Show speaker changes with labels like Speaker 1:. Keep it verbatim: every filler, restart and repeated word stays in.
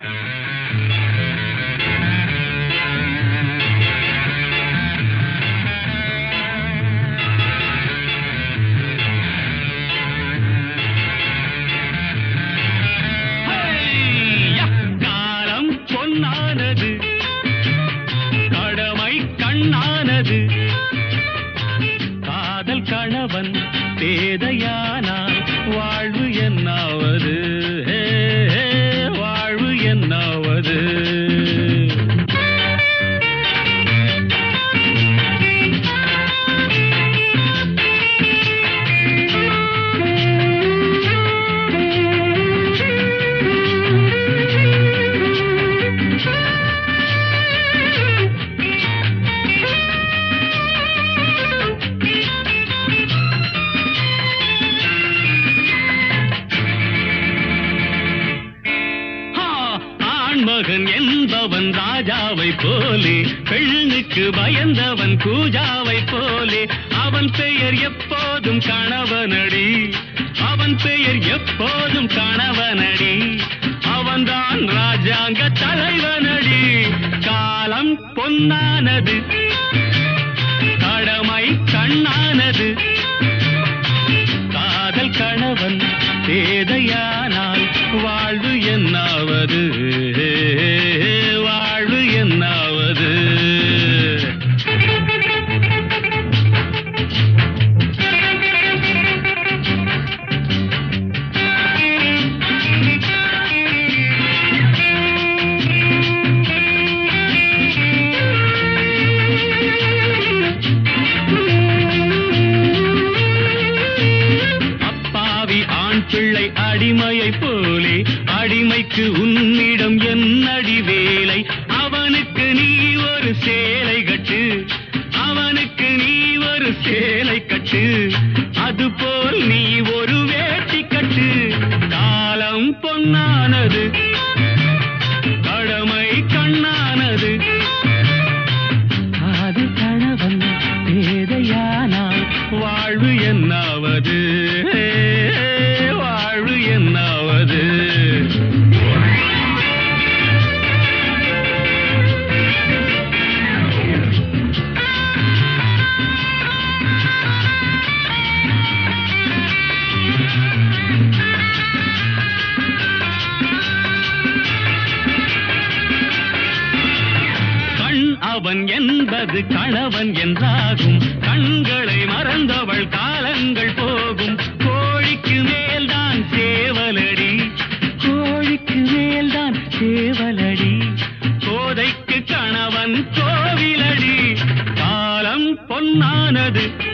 Speaker 1: காலம் பொன்னானது, கடமை கண்ணானது, காதல் கணவன் பேதையானால் வாழ்வு என்னாவது, வாழ்வு என்னாவது. மகன் என்பவன் ராஜாவை போலே, பெண்ணுக்கு பயந்தவன் கூஜாவை போலே. அவன் பெயர் எப்போதும் கணவனடி, அவன் பெயர் எப்போதும் கணவனடி. அவன்தான் ராஜாங்க தலைவனடி. காலம் பொன்னானது, கடமை கண்ணானது, காதல் கணவன் பேதையானால் வாழ்வு என்னாவது, வாழ்வு என்னாவது. பிள்ளை அடிமையை போலே, அடிமைக்கு உன்னிடம் என்னடி வேலை. அவனுக்கு நீ ஒரு சேலை கட்டு, அவனுக்கு நீ ஒரு சேலை கட்டு, அதுபோல் நீ ஒரு வேட்டி கட்டு. காலம் பொன்னானது, கடமை கண்ணானது, அது கணவன் பேதையானால் வாழ்வு என்னாவது, வாழ்வு என்னாவது. கண் அவன் என்பது கணவன் என்றாகும், கண்களை மறந்தவள் காலங்கள் போகும். கோழிக்கு மேல்தான் சேவலடி, கோழிக்கு மேல்தான் சேவலடி, கோதைக்கு கணவன் கோவிலடி. காலம் பொன்னானது,